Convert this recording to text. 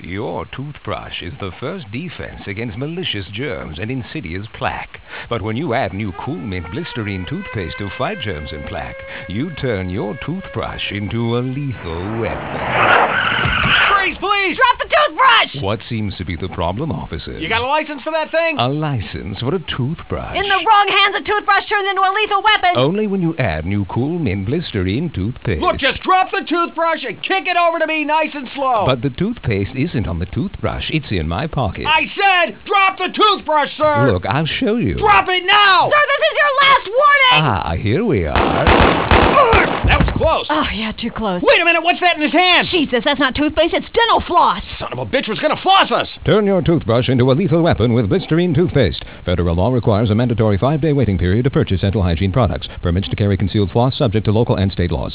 Your toothbrush is the first defense against malicious germs and insidious plaque. But when you add new Cool Mint Blisterine toothpaste to fight germs and plaque, you turn your toothbrush into a lethal weapon. Freeze, please! Drop the toothbrush! What seems to be the problem, officer? You got a license for that thing? A license for a toothbrush. In the wrong hands, a toothbrush turns into a lethal weapon! Only when you add new Cool Mint Blisterine toothpaste. Look, just drop the toothbrush and kick it over to me nice and slow. But the toothpaste isn't on the toothbrush. It's in my pocket. I said drop the toothbrush, sir! Look, I'll show you. Drop it now! Sir, this is your last warning! Ah, here we are. That was close. Oh, yeah, too close. Wait a minute, what's that in his hand? Jesus, that's not toothpaste, it's dental floss! Son of a bitch was gonna floss us! Turn your toothbrush into a lethal weapon with Blisterine toothpaste. Federal law requires a mandatory 5-day waiting period to purchase dental hygiene products. Permits to carry concealed floss subject to local and state laws.